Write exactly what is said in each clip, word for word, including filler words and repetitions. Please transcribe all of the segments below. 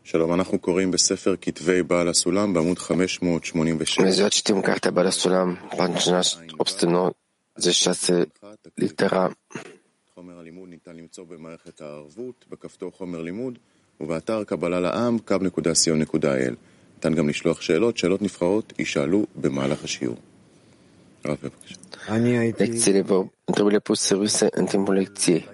Bună ziua, citim cartea Baal HaSulam, pagina opt sute nouăzeci și șase, litera ובאתר קבלה לעם קו נקודה סיון נקודה אל. ניתן גם לשלוח שאלות, שאלות נבחרות יישאלו במהלך השיעור. הרב בבקשה. lecțiile vă întrebările puse ruse în timpul lecției.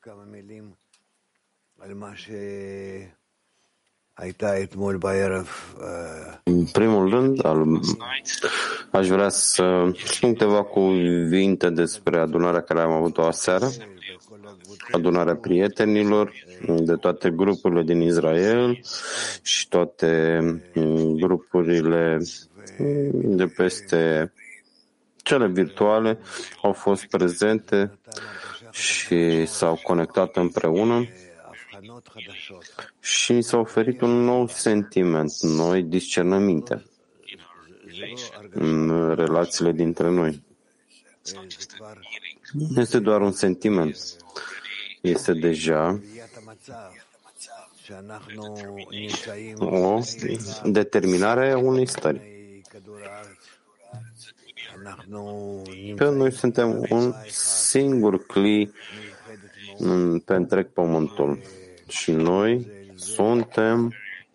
În primul rând, al, aș vrea să spun câteva cuvinte despre adunarea care am avut-o aseară, adunarea prietenilor de toate grupurile din Israel și toate grupurile de peste cele virtuale au fost prezente și s-au conectat împreună și ni s-a oferit un nou sentiment, noi discernăminte în relațiile dintre noi. Nu este doar un sentiment, este deja o determinare a unei stări. Că noi suntem un singur cli pe întreg pământul și noi suntem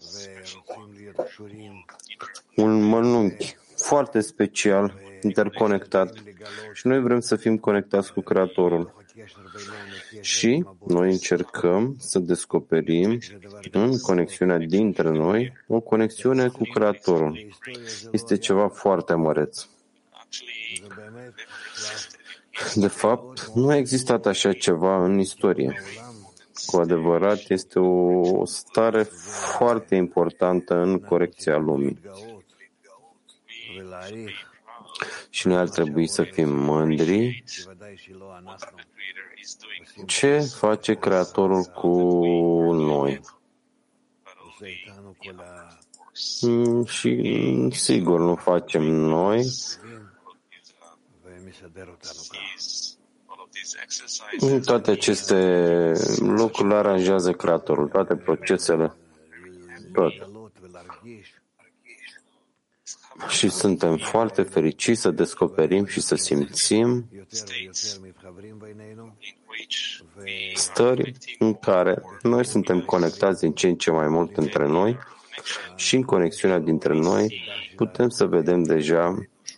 un mănunchi foarte special, interconectat și noi vrem să fim conectați cu Creatorul. Și noi încercăm să descoperim în conexiunea dintre noi o conexiune cu Creatorul. Este ceva foarte măreț. De fapt, nu a existat așa ceva în istorie. Cu adevărat, este o stare foarte importantă în corecția lumii. Și noi ar trebui să fim mândri ce face Creatorul cu noi. Și sigur nu facem noi, toate aceste lucruri aranjează Creatorul, toate procesele, tot. Și suntem foarte fericiți să descoperim și să simțim stări în care noi suntem conectați din ce în ce mai mult între noi și în conexiunea dintre noi putem să vedem deja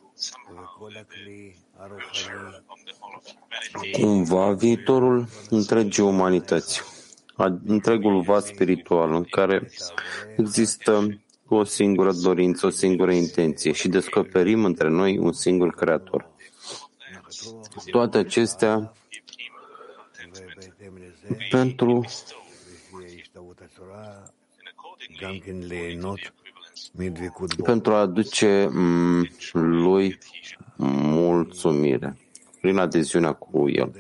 cumva viitorul întregii umanități, întregul vas spiritual în care există o singură dorință, o singură intenție și descoperim între noi un singur Creator. Toate acestea pentru pentru a aduce m, lui mulțumire prin adeziunea cu el.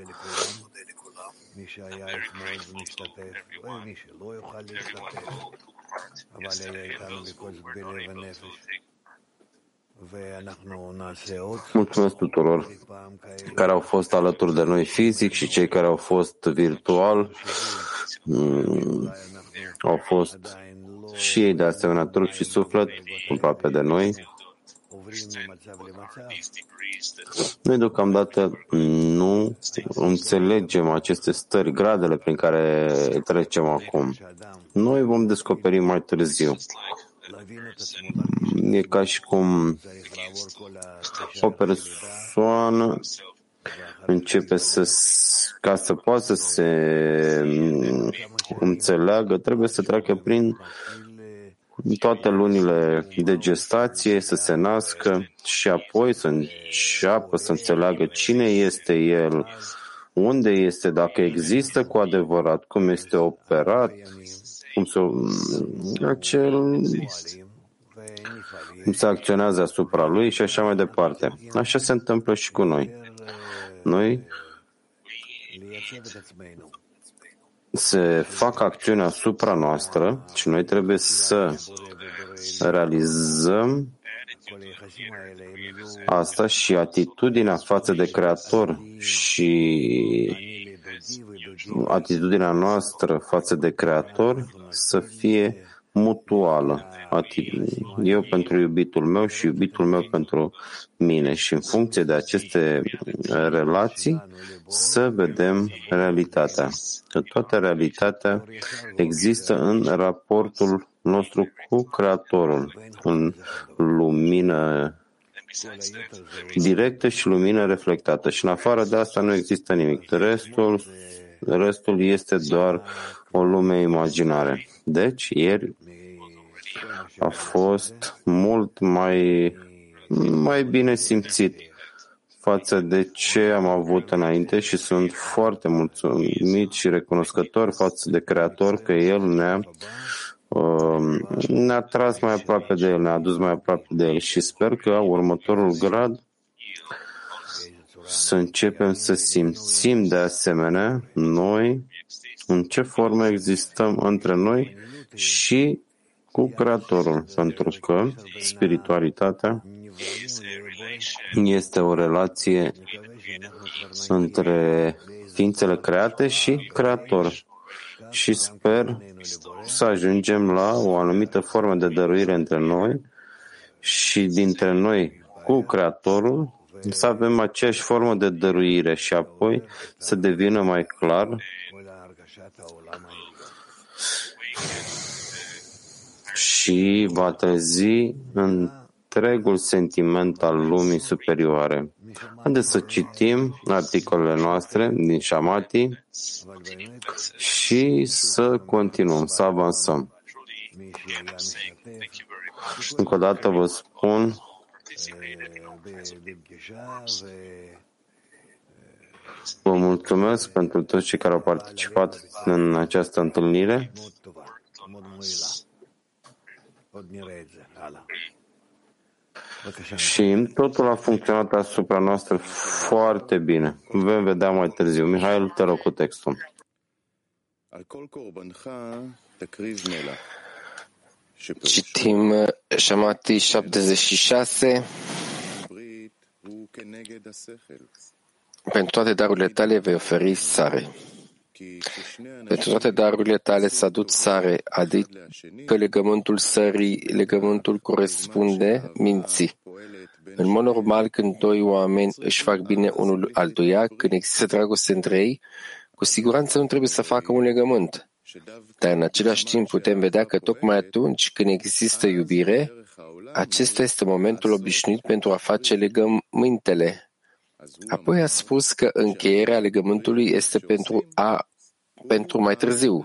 Mulțumesc tuturor care au fost alături de noi fizic și cei care au fost virtual. Au fost și ei de asemenea trup și suflet aproape de noi. Noi deocamdată nu înțelegem aceste stări, gradele prin care trecem acum. Noi vom descoperi mai târziu. E ca și cum o persoană începe să, ca să poată să se înțeleagă, trebuie să treacă prin toate lunile de gestație, să se nască și apoi să înceapă să înțeleagă cine este el, unde este, dacă există cu adevărat, cum este operat, cum se, acel, cum se acționează asupra lui și așa mai departe. Așa se întâmplă și cu noi. Noi se fac acțiuni asupra noastră și noi trebuie să realizăm asta și atitudinea față de Creator și atitudinea noastră față de Creator să fie mutuală. Eu pentru iubitul meu și iubitul meu pentru mine. Și în funcție de aceste relații să vedem realitatea. Că toată realitatea există în raportul nostru cu Creatorul, în lumină directă și lumină reflectată. Și în afară de asta nu există nimic. Restul, restul este doar o lume imaginare. Deci, ieri a fost mult mai, mai bine simțit față de ce am avut înainte și sunt foarte mulțumit și recunoscător față de Creator că El ne-a ne-a tras mai aproape de El, ne-a adus mai aproape de El și sper că următorul grad să începem să simțim de asemenea noi în ce formă existăm între noi și cu Creatorul, pentru că spiritualitatea este o relație între ființele create și Creator. Și sper să ajungem la o anumită formă de dăruire între noi și dintre noi cu Creatorul, să avem aceeași formă de dăruire și apoi să devină mai clar și va trezi întregul sentiment al lumii superioare. Haideți să citim articolele noastre din Shamati și să continuăm, să avansăm. Încă o dată vă spun vă mulțumesc pentru toți cei care au participat în această întâlnire. Și totul a funcționat asupra noastră foarte bine. Vom vedea mai târziu. Mihail, te rog cu textul. Citim Shamati șaptezeci și șase. Pentru toate darurile tale vei oferi sare. Pentru toate darurile tale să aduci sare, adică legământul sării, legământul corespunde minții. În mod normal, când doi oameni își fac bine unul altuia, când există dragoste între ei, cu siguranță nu trebuie să facă un legământ. Dar în același timp putem vedea că tocmai atunci când există iubire, acesta este momentul obișnuit pentru a face legămintele. Apoi a spus că încheierea legământului este pentru, a, pentru mai târziu.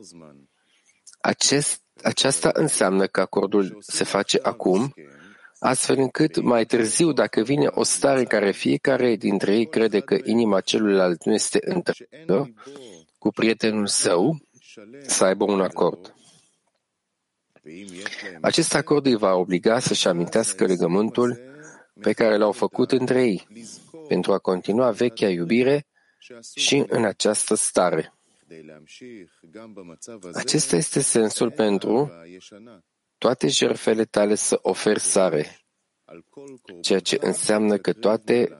Acest, aceasta înseamnă că acordul se face acum, astfel încât mai târziu, dacă vine o stare în care fiecare dintre ei crede că inima celuilalt nu este întreagă, cu prietenul său, să aibă un acord. Acest acord îi va obliga să-și amintească legământul pe care l-au făcut între ei, pentru a continua vechea iubire și în această stare. Acesta este sensul pentru toate jertfele tale să oferi sare, ceea ce înseamnă că toate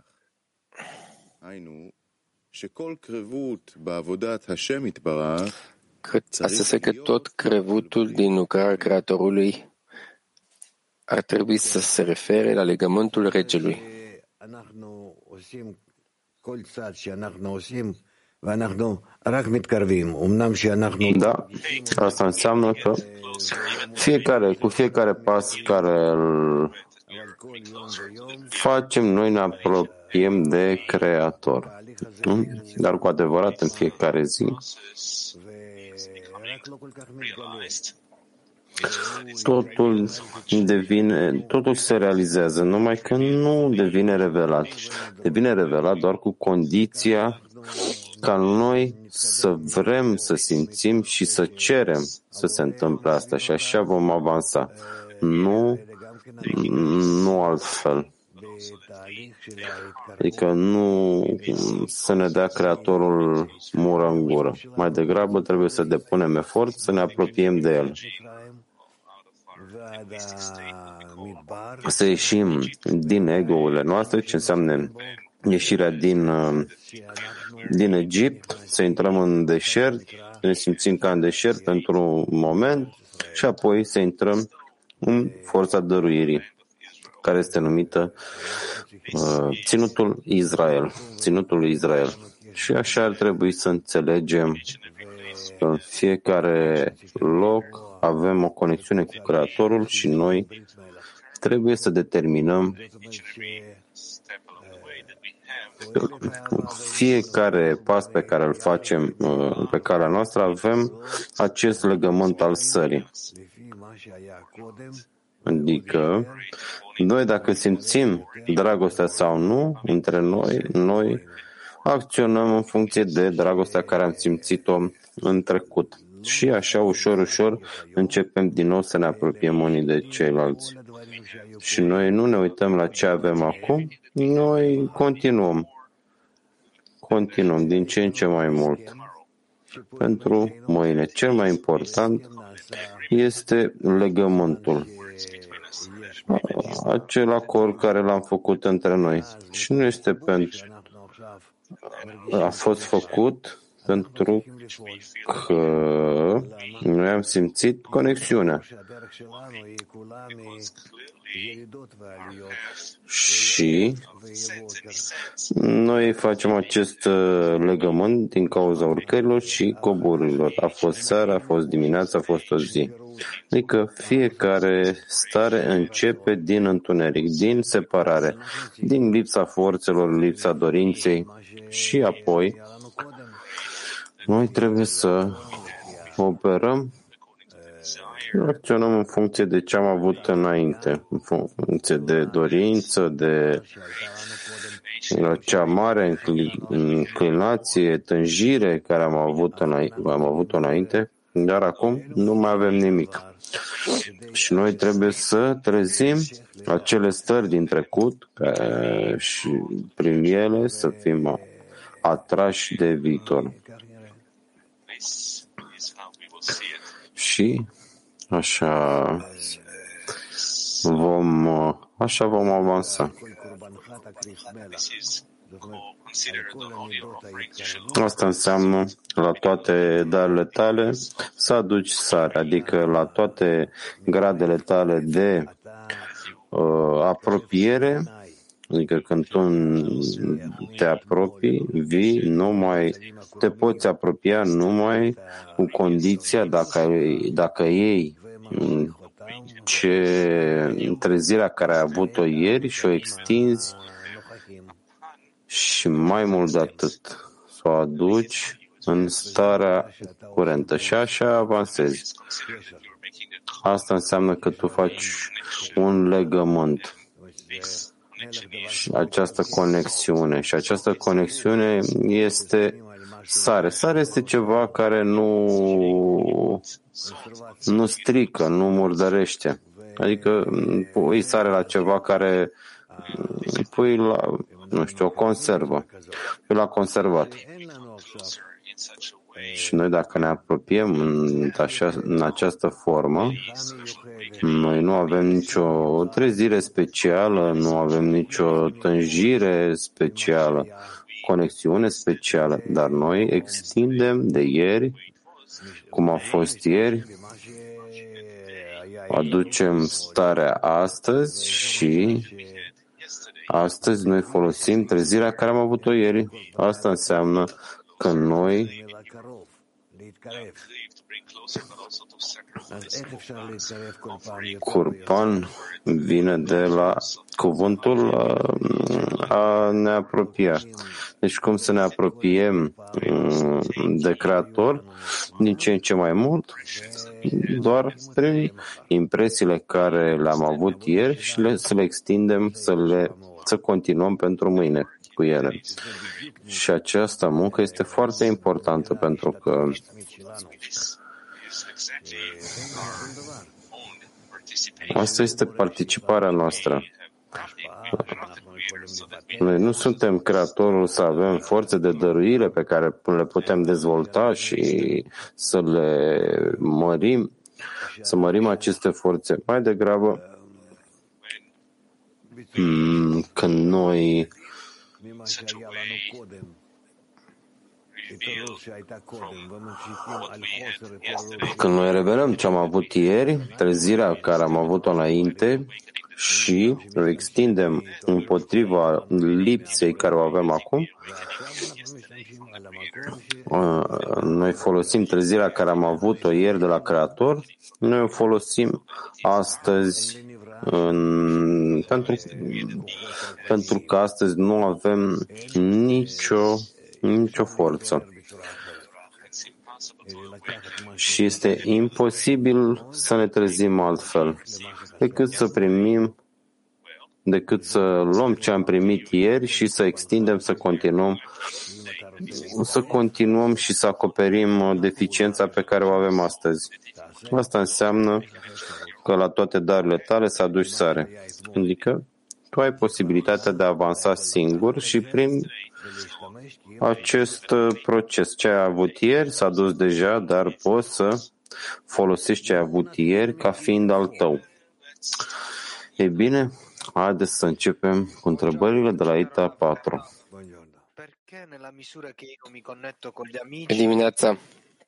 că, asta că tot crevutul din lucrarea Creatorului ar trebui să se refere la legământul regelui. Da, asta înseamnă că fiecare, cu fiecare pas care îl facem, noi ne apropiem de Creator. Dar cu adevărat în fiecare zi totul devine, totul se realizează, numai că nu devine revelat. Devine revelat doar cu condiția ca noi să vrem să simțim și să cerem să se întâmple asta și așa vom avansa. Nu, nu altfel. Adică nu să ne dea Creatorul mură în gură. Mai degrabă trebuie să depunem efort să ne apropiem de El. Să ieșim din ego-urile noastre, ce înseamnă ieșirea din, din Egipt, să intrăm în deșert, să ne simțim ca în deșert pentru un moment și apoi să intrăm în forța dăruirii, care este numită uh, Ținutul Israel, Ținutul Israel. Și așa ar trebui să înțelegem că în fiecare loc avem o conexiune cu Creatorul și noi trebuie să determinăm fiecare pas pe care îl facem pe calea noastră, avem acest legământ al sării. Adică, noi dacă simțim dragostea sau nu între noi, noi acționăm în funcție de dragostea care am simțit-o în trecut. Și așa, ușor, ușor, începem din nou să ne apropiem unii de ceilalți. Și noi nu ne uităm la ce avem acum, noi continuăm. Continuăm din ce în ce mai mult. Pentru mâine, cel mai important este legământul. Acel acord care l-am făcut între noi. Și nu este pentru... A fost făcut pentru că noi am simțit conexiunea. Și noi facem acest legământ din cauza urcărilor și coborurilor. A fost seara, a fost dimineața, a fost o zi. Adică fiecare stare începe din întuneric, din separare, din lipsa forțelor, lipsa dorinței și apoi noi trebuie să operăm, acționăm în funcție de ce am avut înainte, în funcție de dorință, de cea mare înclinație, tânjire care am avut înainte, am avut înainte, dar acum nu mai avem nimic. Și noi trebuie să trezim acele stări din trecut și prin ele să fim atrași de viitor. Și așa vom, așa vom avansa. Asta înseamnă la toate darurile tale să aduci sare, adică la toate gradele tale de uh, apropiere, adică când tu te apropii, vii, nu mai te poți apropia numai cu condiția dacă, dacă iei ce trezirea care ai avut-o ieri și o extinzi și mai mult de atât, să o aduci în starea curentă și așa avansezi. Asta înseamnă că tu faci un legământ și această conexiune și această conexiune este sare. Sare este ceva care nu, nu strică, nu murdărește. Adică pui sare la ceva care pui la, nu știu, o conservă. Pui la conservat. Și noi dacă ne apropiem în, așa, în această formă, noi nu avem nicio trezire specială, nu avem nicio tânjire specială, conexiune specială, dar noi extindem de ieri, cum a fost ieri, aducem starea astăzi și astăzi noi folosim trezirea care am avut-o ieri. Asta înseamnă că noi Curban vine de la cuvântul a ne apropia. Deci cum să ne apropiem de Creator din ce în ce mai mult? Doar prin impresiile care le-am avut ieri și le, să le extindem, să le să continuăm pentru mâine cu ele. Și această muncă este foarte importantă pentru că asta este participarea noastră. Noi nu suntem creatorul să avem forțe de dăruire pe care le putem dezvolta și să le mărim, să mărim aceste forțe. Mai degrabă, când noi Când noi revelăm ce am avut ieri, trezirea care am avut-o înainte și o extindem împotriva lipsei care o avem acum, noi folosim trezirea care am avut-o ieri de la Creator, noi o folosim astăzi în, pentru, pentru că astăzi nu avem nicio, nicio forță. Și este imposibil să ne trezim altfel decât să primim, decât să luăm ce am primit ieri și să extindem, să continuăm, să continuăm și să acoperim deficiența pe care o avem astăzi. Asta înseamnă că la toate darurile tale să aduci sare. Adică tu ai posibilitatea de a avansa singur și prin acest proces. Ce ai avut ieri s-a dus deja, dar poți să folosești ce ai avut ieri ca fiind al tău. Ei bine, haideți să începem cu întrebările de la I T A patru. În dimineața,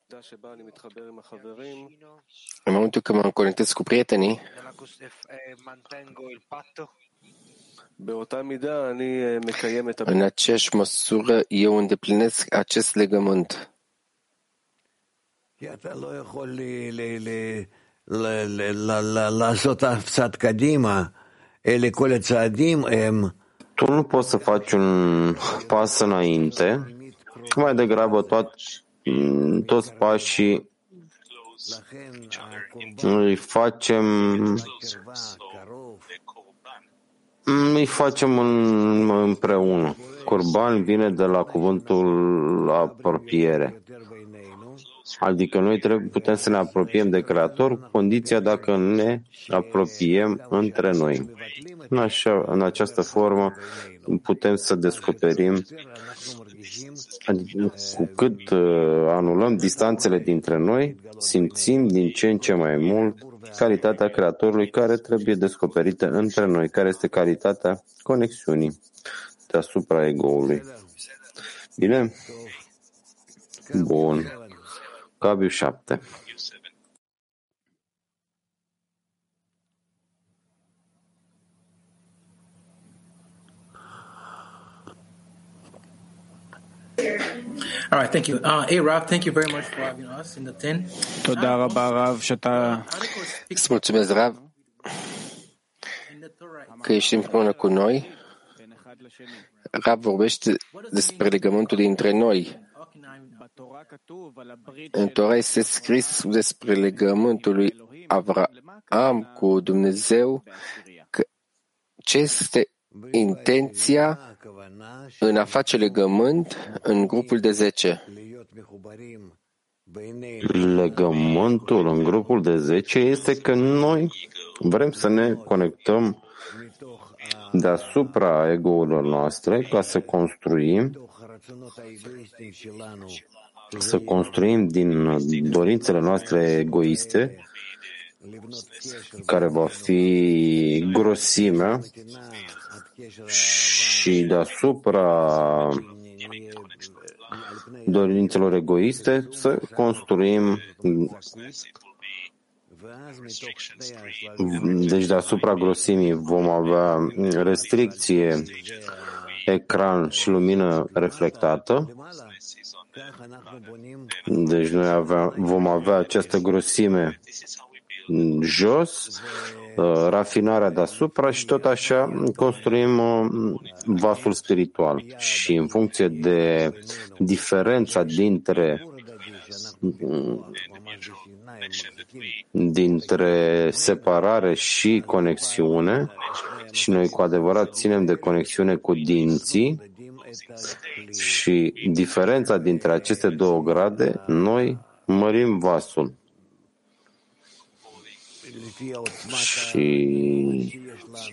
în momentul când mă conectez cu prietenii, în aceeași măsură eu îndeplinesc acest legământ. Tu nu poți să faci un pas înainte, mai degrabă tot, toți pașii îi facem îi facem în, împreună. Curban vine de la cuvântul apropiere. Adică noi trebuie, putem să ne apropiem de Creator cu condiția dacă ne apropiem între noi. În, așa, în această formă putem să descoperim, adică cu cât uh, anulăm distanțele dintre noi, simțim din ce în ce mai mult calitatea Creatorului care trebuie descoperită între noi, care este calitatea conexiunii deasupra ego-ului. Bine? Bun. Gabiu șapte. All right, thank you. Uh, hey, Rav, thank you very much for having us in the ten. תודה רבה, רב, שאתה... Îți mulțumesc, Rav, că ești împreună cu noi. Rav vorbește despre legământul dintre noi. În Torah este scris despre legământul lui Avraam cu Dumnezeu, că ce este intenția în a face legământ în grupul de zece. Legământul în grupul de zece este că noi vrem să ne conectăm deasupra ego-urilor noastre ca să construim să construim din dorințele noastre egoiste, care va fi grosimea, și deasupra dorințelor egoiste să construim, deci deasupra grosimii vom avea restricție, ecran și lumină reflectată. Deci noi avea, vom avea această grosime jos, rafinarea deasupra și tot așa construim vasul spiritual. Și în funcție de diferența dintre dintre separare și conexiune, și noi cu adevărat ținem de conexiune cu dinții, și diferența dintre aceste două grade, noi mărim vasul. Și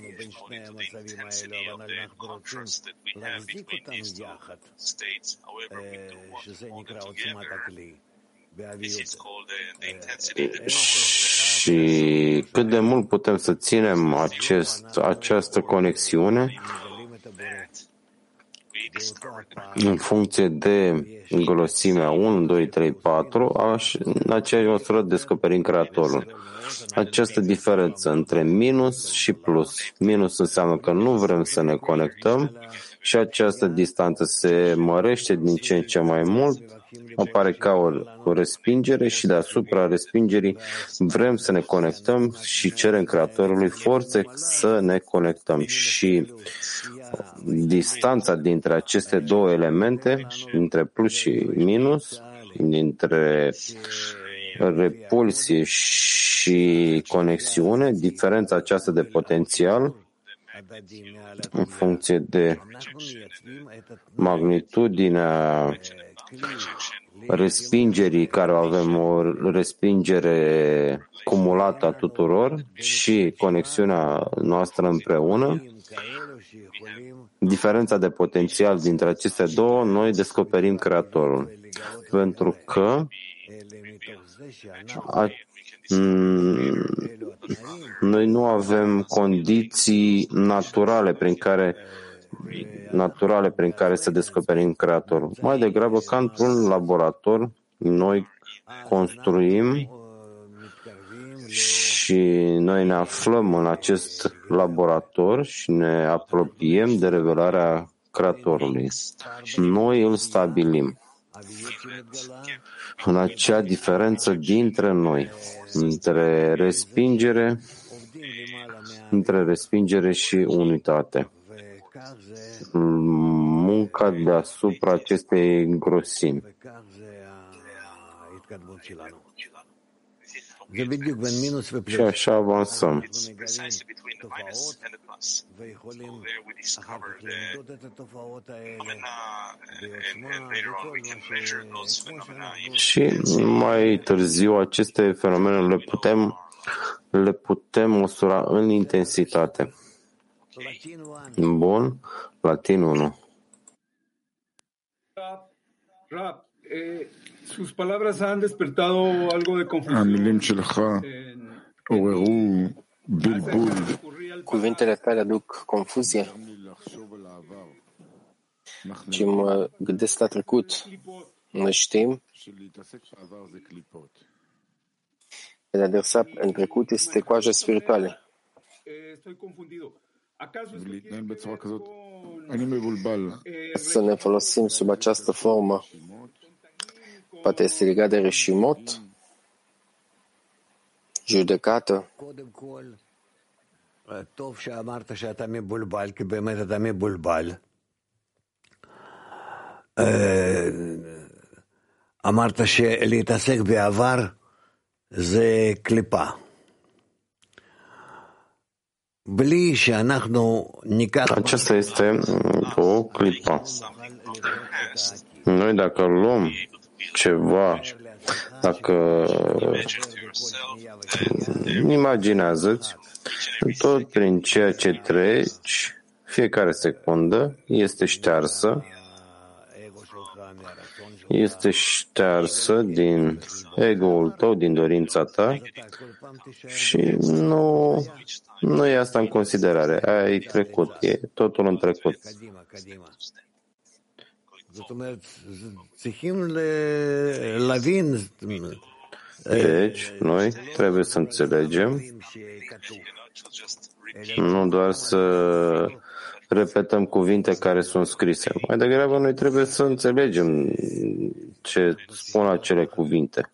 și cât de mult putem să ținem acest, această conexiune în funcție de grosimea unu, doi, trei, patru, aș, în aceeași măsură descoperim Creatorul. Această diferență între minus și plus. Minus înseamnă că nu vrem să ne conectăm și această distanță se mărește din ce în ce mai mult, apare ca o, o respingere și deasupra respingerii vrem să ne conectăm și cerem Creatorului forțe să ne conectăm. Și distanța dintre aceste două elemente, dintre plus și minus, dintre repulsie și conexiune, diferența aceasta de potențial, în funcție de magnitudinea respingerii, care avem o respingere cumulată a tuturor, și conexiunea noastră împreună, diferența de potențial dintre aceste două, noi descoperim Creatorul. Pentru că a, noi nu avem condiții naturale prin care naturale prin care să descoperim Creatorul. Mai degrabă, ca într-un laborator, noi construim și noi ne aflăm în acest laborator și ne apropiem de revelarea Creatorului. Noi îl stabilim în acea diferență dintre noi, între respingere, între respingere și unitate. Munca deasupra acestei grosimi. Și așa avansăm. Și mai târziu aceste fenomene le putem, le putem măsura în intensitate. Bun, Latin unu. Sus palabras han despertado algo de confusión. Cuvintele tale aduc confuzie și mă gândesc la trecut. Noi știm că de adresa în trecut este coaja spirituală. Să ne folosim sub această formă poate este legat de reșimot, judecată. טוב שאמרת שאתה מבולבל, כי באמת אתה מבולבל. אמרת שלהתעסק בעבר זה קליפה. בלי שאנחנו ניקח... Aceasta este o clipă. Noi dacă luăm ceva, dacă imaginează-ți, tot prin ceea ce treci, fiecare secundă este ștearsă, este ștearsă din ego-ul tău, din dorința ta și nu, nu e asta în considerare. Ai trecut, e totul în trecut. Deci, noi trebuie să înțelegem, nu doar să repetăm cuvinte care sunt scrise. Mai degrabă, noi trebuie să înțelegem ce spun acele cuvinte.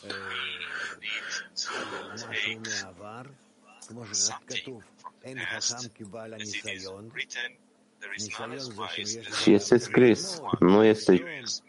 Și este scris, nu este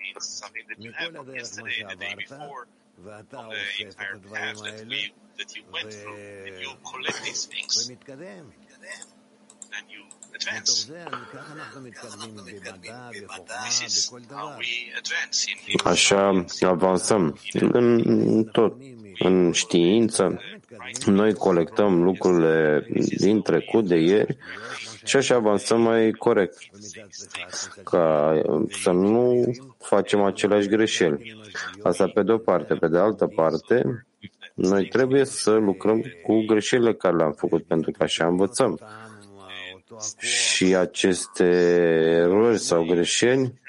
așa avansăm în tot, în știință. Noi colectăm lucrurile din trecut, de ieri, și așa avansăm mai corect, ca să nu facem aceleași greșeli. Asta pe de-o parte. Pe de altă parte, noi trebuie să lucrăm cu greșelile care le-am făcut, pentru că așa învățăm. și aceste erori sau greșeli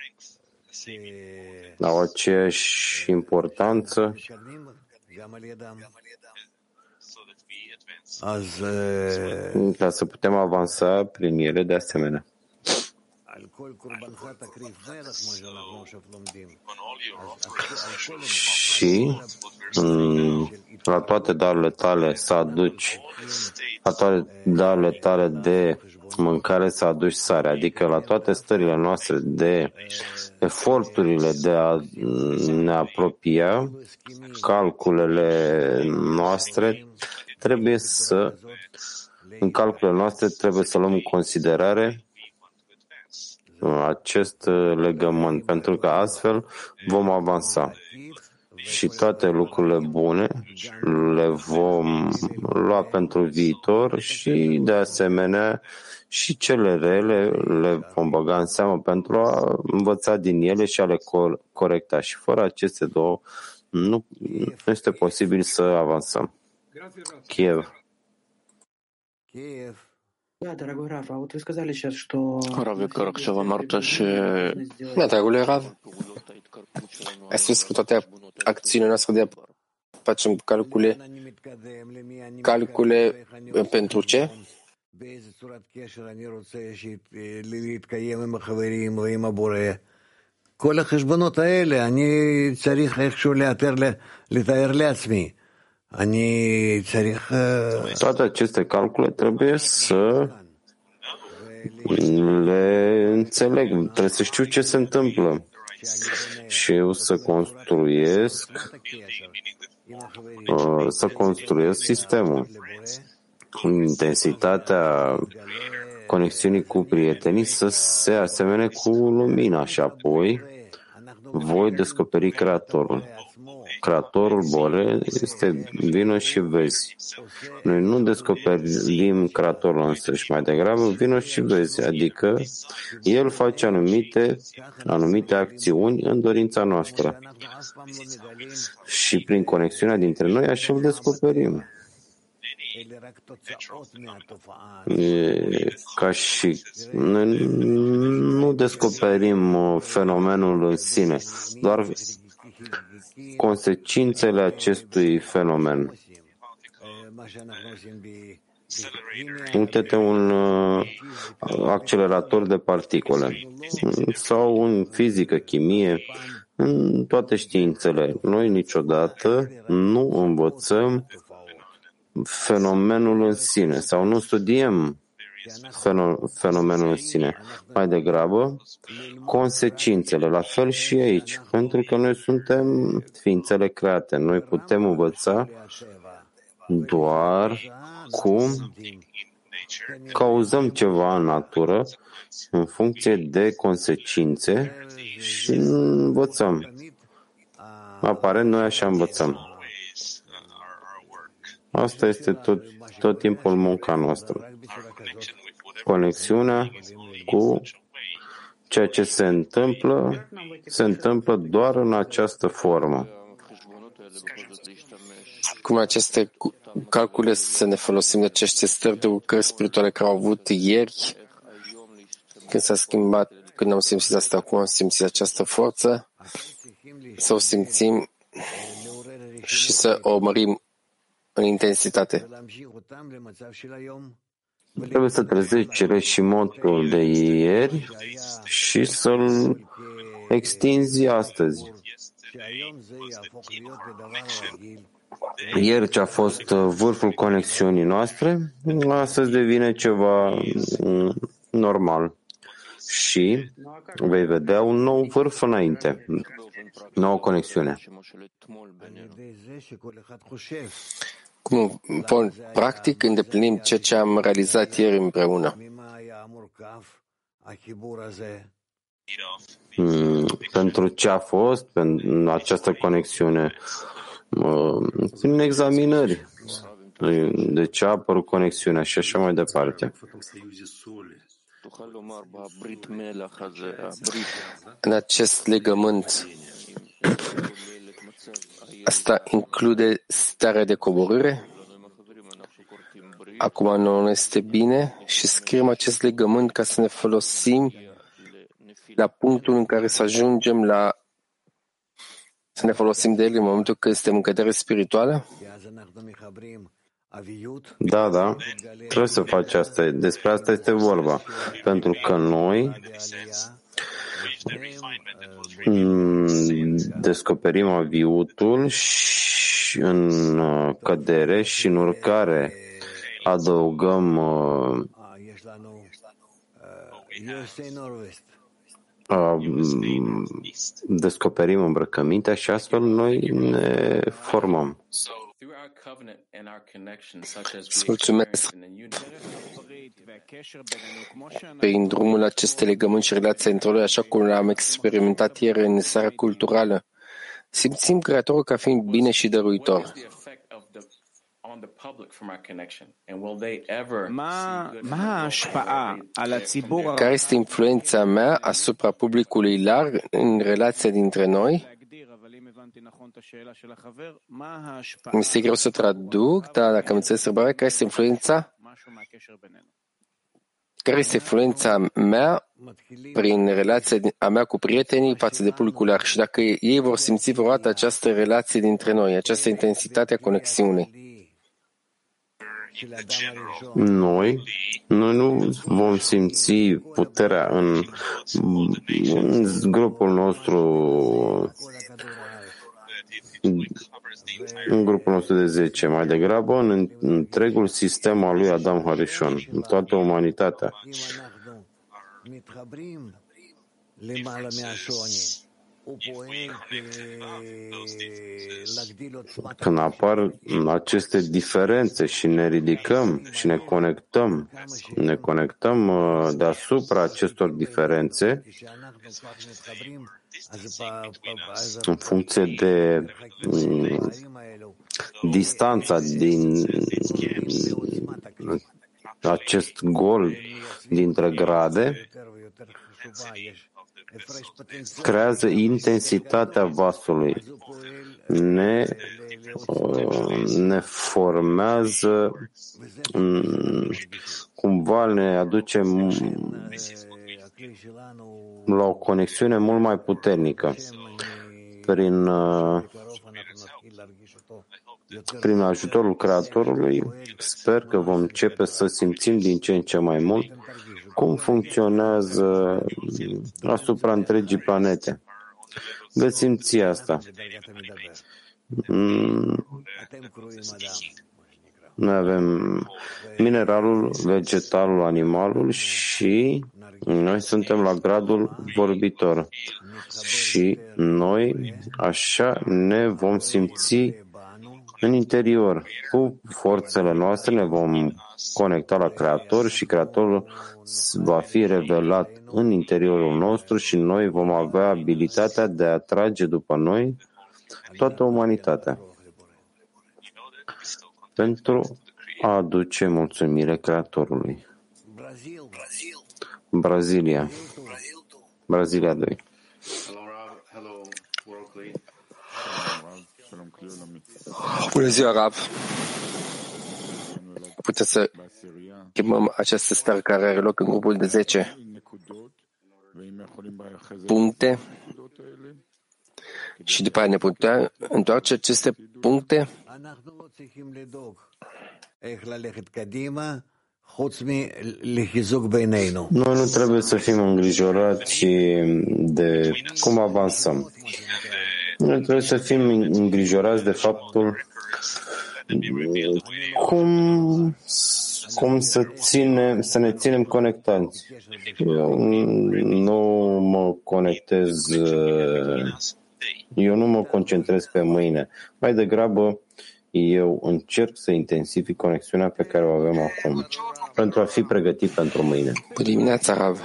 au aceeași importanță ca să putem avansa prin ele de asemenea. Și la toate darurile tale să aduci, la toate darurile tale de mâncare să aduci sare, adică la toate stările noastre de eforturile de a ne apropia, calculele noastre trebuie să, în calculele noastre trebuie să luăm în considerare acest legământ, pentru că astfel vom avansa și toate lucrurile bune le vom lua pentru viitor și de asemenea și cele rele le vom băga în seamă pentru a învăța din ele și a le corecta. Și fără aceste două nu, nu este posibil să avansăm. Kiev. Да, дорогой Раф, а вот вы сказали сейчас, что... Rav, עכשיו אמרת ש... Da, dragule Rav, ai spus că toate acțiunile noastre de a facem calcule, calcule pentru ce? כל החשבונות האלה, אני צריך איכשהו לאתר, לתאר לעצמי. אני צריך... Toate aceste calcule trebuie să le înțeleg, trebuie să știu ce se întâmplă și eu să construiesc să construiesc sistemul. Intensitatea conexiunii cu prietenii să se asemene cu lumina și apoi voi descoperi Creatorul. Creatorul Bore este vino și vezi. Noi nu descoperim Creatorul însuși, mai degrabă vino și vezi, adică El face anumite, anumite acțiuni în dorința noastră. Și prin conexiunea dintre noi așa îl descoperim. Ca și noi nu descoperim fenomenul în sine, doar consecințele acestui fenomen. Uite-te un accelerator de particule sau în fizică, chimie, în toate științele. Noi niciodată nu învățăm fenomenul în sine sau nu studiem fenomenul în sine. Mai degrabă, consecințele, la fel și aici, pentru că noi suntem ființele create. Noi putem învăța doar cum cauzăm ceva în natură în funcție de consecințe și învățăm. Aparent, noi așa învățăm. Asta este tot, tot timpul munca noastră. Conexiunea cu ceea ce se întâmplă, se întâmplă doar în această formă. Cum aceste calcule să ne folosim de aceste stări de lucrări spirituale care au avut ieri, când s-a schimbat, când am simțit asta, cum am simțit această forță, să o simțim și să o mărim în intensitate. Trebuie să trezești reșimotul de ieri și să-l extinzi astăzi. Ieri ce a fost vârful conexiunii noastre, astăzi devine ceva normal. Și vei vedea un nou vârf înainte, nouă conexiune. Cum, practic, îndeplinim ceea ce am realizat ieri împreună. Hmm, pentru ce a fost pentru această conexiune? Prin examinări. De ce a apărut conexiunea și așa mai departe. În acest legământ, asta include starea de coborâre? acum nu este bine și scriem acest legământ ca să ne folosim la punctul în care să ajungem la să ne folosim de el în momentul când suntem în cădere spirituală? Da, da, trebuie să faci asta. Despre asta este vorba. Pentru că noi descoperim aviutul și în cădere și în urcare adăugăm uh, descoperim îmbrăcămintea și astfel noi ne formăm. Îți mulțumesc. Prin drumul acestei legământ și relația între noi, așa cum l-am experimentat ieri în seara culturală, simțim Creatorul ca fiind bine și dăruitor. Care este influența mea asupra publicului larg în relația dintre noi? Mi este greu să traduc, dar dacă am înțeles întrebarea, care este influența? Care este influența mea prin relația a mea cu prietenii față de publicul larg și dacă ei vor simți vreodată această relație dintre noi, această intensitate a conexiunii? Noi, noi nu vom simți puterea în, în grupul nostru, în grupul nostru de zece, mai degrabă în întregul sistem al lui Adam Harishon, în toată umanitatea. Când apar aceste diferențe și ne ridicăm și ne conectăm, ne conectăm deasupra acestor diferențe, în funcție de distanța din acest gol dintre grade, creează intensitatea vasului, ne, ne formează, cumva ne aduce la o conexiune mult mai puternică. Prin, prin ajutorul Creatorului, sper că vom începe să simțim din ce în ce mai mult cum funcționează asupra întregii planete. Veți simți asta. Noi avem mineralul, vegetalul, animalul și noi suntem la gradul vorbitor. Și noi așa ne vom simți în interior. Cu forțele noastre ne vom conecta la Creator și Creatorul va fi revelat în interiorul nostru și noi vom avea abilitatea de a atrage după noi toată umanitatea pentru a aduce mulțumire Creatorului. Brazilia. Brazilia doi. Bună ziua, Rav. Puteți să chemăm această stare care are loc în grupul de zece puncte și după aceea ne putea întoarce aceste puncte? Noi nu trebuie să fim îngrijorați de cum avansăm. Noi trebuie să fim îngrijorați de faptul cum, cum să, ține, să ne ținem conectați. Eu nu mă conectez, eu nu mă concentrez pe mâine. Mai degrabă, eu încerc să intensific conexiunea pe care o avem acum, pentru a fi pregătit pentru mâine. Bună dimineața, Rav.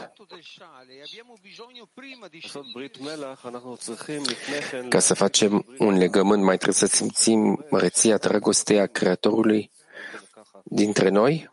Ca să facem un legământ, mai trebuie să simțim măreția, dragostea Creatorului dintre noi?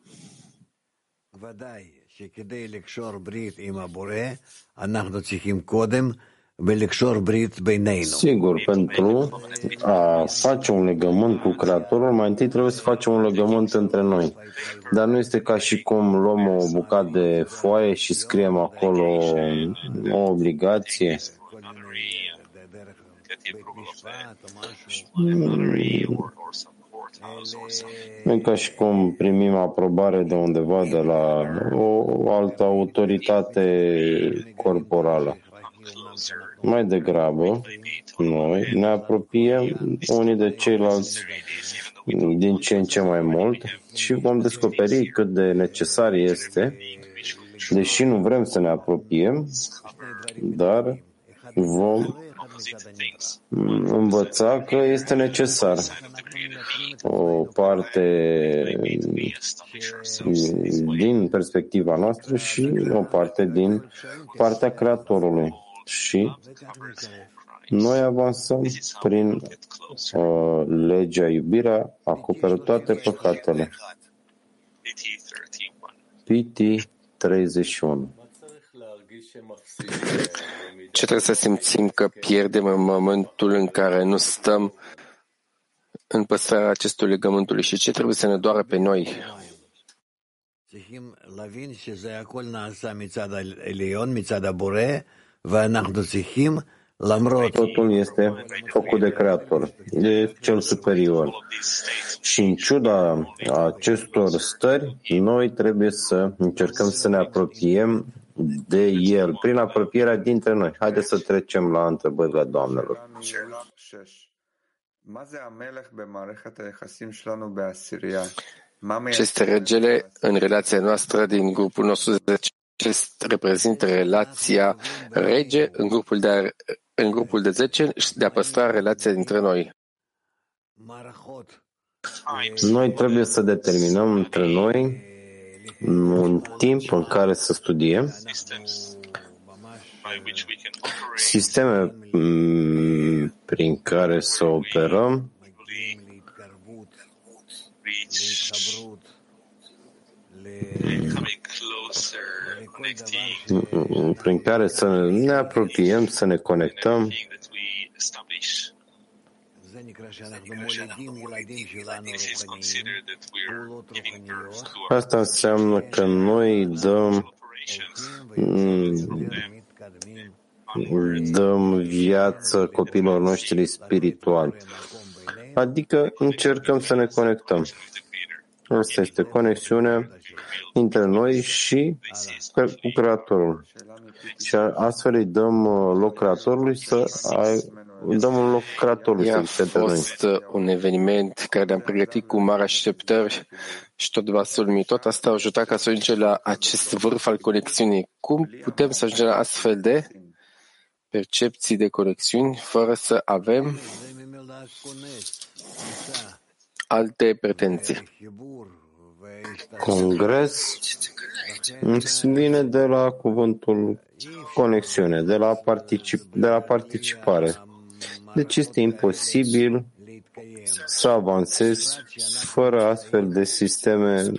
Sigur, pentru a face un legământ cu Creatorul, mai întâi trebuie să facem un legământ între noi. Dar nu este ca și cum luăm o bucată de foaie și scriem acolo o obligație. Nu e ca și cum primim aprobare de undeva de la o altă autoritate corporală. Mai degrabă, noi ne apropiem unii de ceilalți din ce în ce mai mult și vom descoperi cât de necesar este, deși nu vrem să ne apropiem, dar vom învăța că este necesar. O parte din perspectiva noastră și o parte din partea Creatorului. Și noi avansăm prin uh, legea iubirea, acoperă toate păcatele. P T treizeci și unu. Ce trebuie să simțim că pierdem în momentul în care nu stăm în păstrarea acestui legământului și ce trebuie să ne doară pe noi? Totul este făcut de Creator, de Cel Superior. Și în ciuda acestor stări, noi trebuie să încercăm să ne apropiem de El, prin apropierea dintre noi. Haideți să trecem la întrebările doamnelor. Ce este regele în relația noastră din grupul nostru de zece? Ce reprezintă relația rege în grupul de, în grupul de zece și de a păstra relația dintre noi? Noi trebuie să determinăm între noi un timp în care să studiem sisteme prin care să operăm prin care să ne apropiem, să ne conectăm. Asta înseamnă că noi dăm dăm viață copilor noștri spirituali. Adică încercăm să ne conectăm. Asta este conexiunea între noi și cu Creatorul. Și astfel îi dăm loc Creatorului să îi dăm un loc Creatorului să existe noi. A fost un eveniment care ne-am pregătit cu mari așteptări și tot vasul mi. Tot asta a ajutat ca să ajungem la acest vârf al conexiunii. Cum putem să ajungem la astfel de percepții de conexiuni fără să avem alte pretenții? Congres vine de la cuvântul conexiune, de la, particip, de la participare. Deci este imposibil să avansezi fără astfel de sisteme,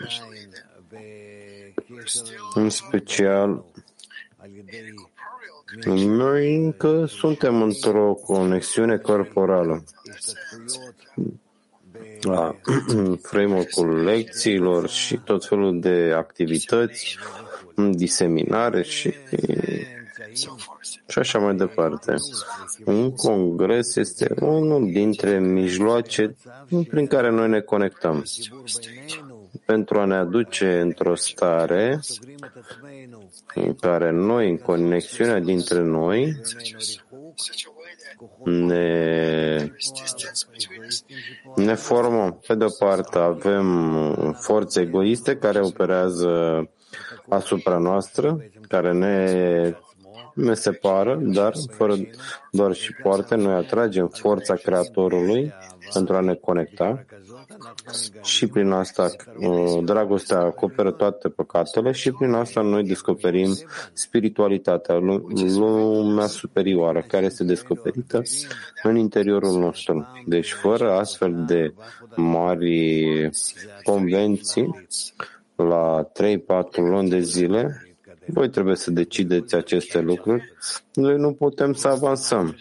în special noi încă suntem într-o conexiune corporală. La framework-ul lecțiilor și tot felul de activități, diseminare și, și așa mai departe. Un congres este unul dintre mijloace prin care noi ne conectăm pentru a ne aduce într-o stare în care noi, în conexiunea dintre noi, ne, ne formăm. Pe de o parte avem forțe egoiste care operează asupra noastră, care ne, ne separă, dar fără doar și poate, noi atragem forța Creatorului pentru a ne conecta și prin asta dragostea acoperă toate păcatele și prin asta noi descoperim spiritualitatea, lumea superioară care este descoperită în interiorul nostru. Deci fără astfel de mari convenții, la trei patru luni de zile, Voi trebuie să decideți aceste lucruri. Noi nu putem să avansăm.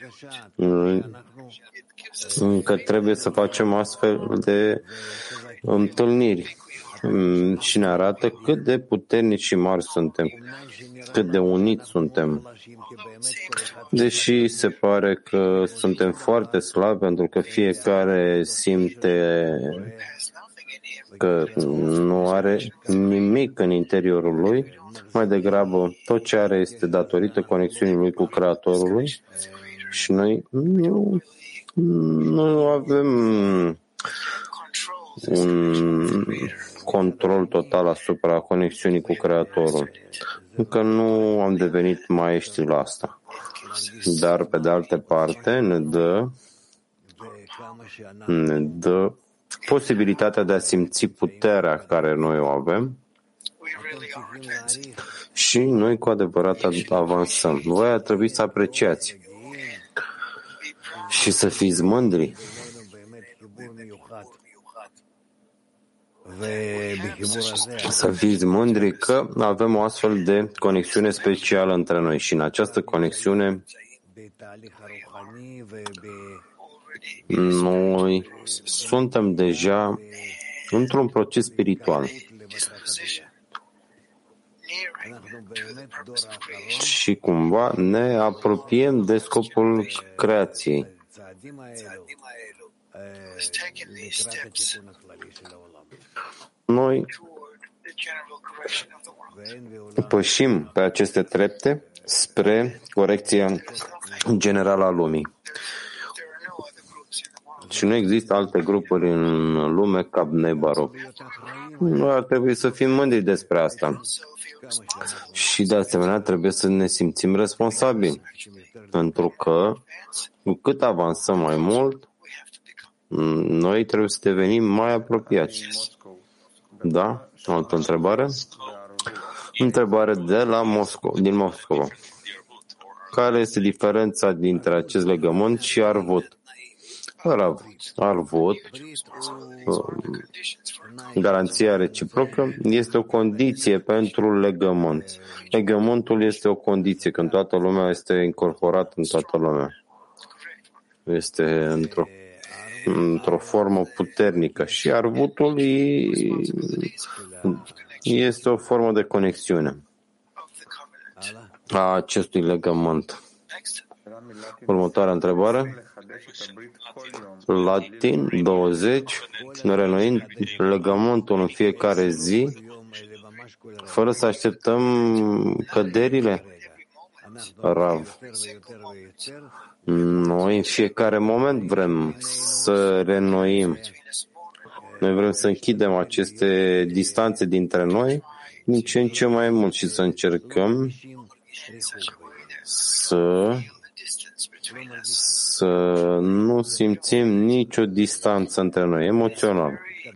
Încă trebuie să facem astfel de întâlniri și ne arată cât de puternici și mari suntem, cât de uniți suntem. Deși se pare că suntem foarte slabi pentru că fiecare simte că nu are nimic în interiorul lui, mai degrabă tot ce are este datorită conexiunii lui cu Creatorul lui și noi nu, nu avem un control total asupra conexiunii cu Creatorul. Încă nu am devenit maestri la asta. Dar, pe de altă parte, ne dă, ne dă posibilitatea de a simți puterea care noi o avem și noi cu adevărat avansăm. Voi ar trebui să apreciați și să fiți mândri să fiți mândri că avem o astfel de conexiune specială între noi și în această conexiune noi suntem deja într-un proces spiritual și cumva ne apropiem de scopul creației. Noi pășim pe aceste trepte spre corecția generală a lumii. Și nu există alte grupuri în lume ca Bnei Baruch. Noi ar trebui să fim mândri despre asta. Și de asemenea trebuie să ne simțim responsabili. Pentru că cu cât avansăm mai mult, noi trebuie să devenim mai apropiați. Da? O altă întrebare? Întrebare de la Moscova, din Moscova. Care este diferența dintre acest legământ și arvut? Rav, arvut, garanția reciprocă, este o condiție pentru legământ. Legământul este o condiție când toată lumea este incorporată în toată lumea. Este într-o într-o formă puternică și arvutul este o formă de conexiune a acestui legământ. Următoarea întrebare. Latin douăzeci, renoind legământul în fiecare zi, fără să așteptăm căderile? Rav. Noi în fiecare moment vrem să reînnoim. Noi vrem să închidem aceste distanțe dintre noi din ce în ce mai mult și să încercăm să, să nu simțim nicio distanță între noi, emoțional.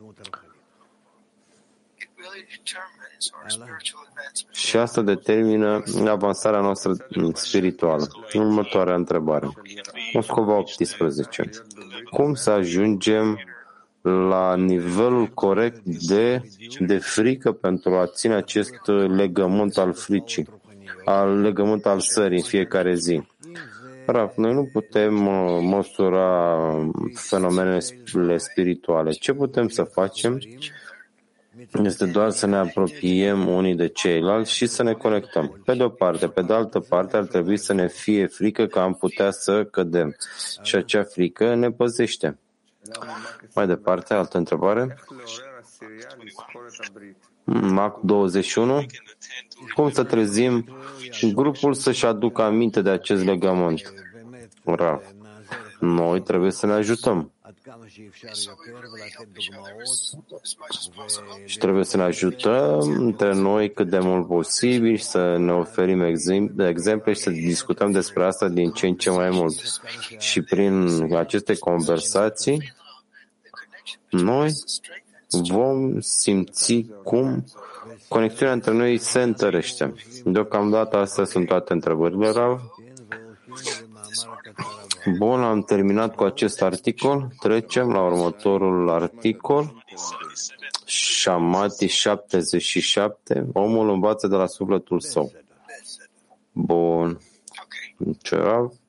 Și asta determină avansarea noastră spirituală. Următoarea întrebare. Moscova optsprezece. Cum să ajungem la nivelul corect de, de frică pentru a ține acest legământ al fricii, al legământ al sării în fiecare zi? Rav, noi nu putem măsura fenomenele spirituale. Ce putem să facem este doar să ne apropiem unii de ceilalți și să ne conectăm. Pe de o parte, pe de altă parte, ar trebui să ne fie frică că am putea să cădem. Și acea frică ne păzește. Mai departe, altă întrebare. Mac douăzeci și unu. Cum să trezim grupul să-și aducă aminte de acest legământ? Rav. Noi trebuie să ne ajutăm. Și trebuie să ne ajutăm între noi cât de mult posibil și să ne oferim exemple și să discutăm despre asta din ce în ce mai mult. Și prin aceste conversații noi vom simți cum conexiunea între noi se întărește. Deocamdată astea sunt toate întrebările, Rav. Bun, am terminat cu acest articol. Trecem la următorul articol. Shamati șaptezeci și șapte. Omul învață de la sufletul său. Bun. Ce Rav?